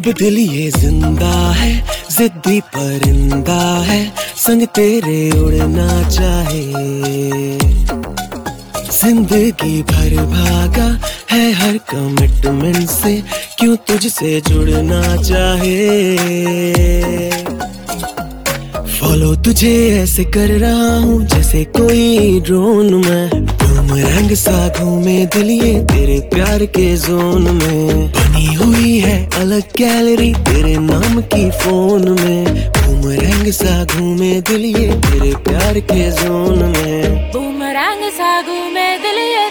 अब दिल ये जिंदा है, जिद्दी परिंदा है, संग तेरे उड़ना चाहे। जिंदगी भर भागा है हर कमिटमेंट से, क्यों तुझसे जुड़ना चाहे। फॉलो तुझे ऐसे कर रहा हूँ जैसे कोई ड्रोन में, बूमरैंग सा घूमे दिल ये तेरे प्यार के जोन में। बनी हुई है अलग गैलरी तेरे नाम की फोन में, बूमरैंग सा घूमे दिल ये तेरे प्यार के जोन में। बूमरैंग सा घूमे दिल ये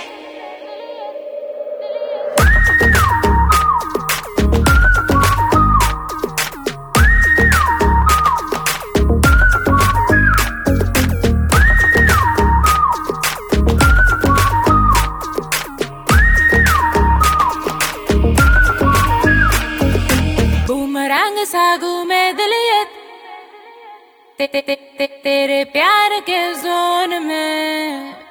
सा घूमे दिल ये तेरे प्यार के जोन में।